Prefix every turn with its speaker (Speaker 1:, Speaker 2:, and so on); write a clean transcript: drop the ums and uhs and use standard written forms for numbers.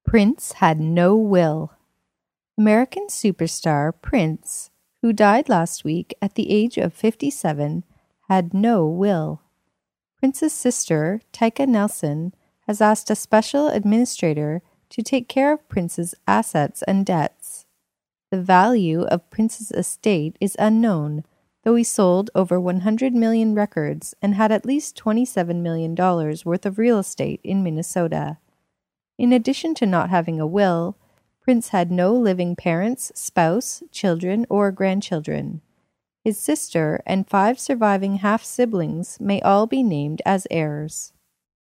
Speaker 1: Prince had no will. American superstar Prince, who died last week at the age of 57, had no will. Prince's sister, Tyka Nelson, has asked a special administrator to take care of Prince's assets and debts. The value of Prince's estate is unknown, though he sold over 100 million records and had at least $27 million worth of real estate in Minnesota. In addition to not having a will, Prince had no living parents, spouse, children, or grandchildren. His sister and 5 surviving half-siblings may all be named as heirs.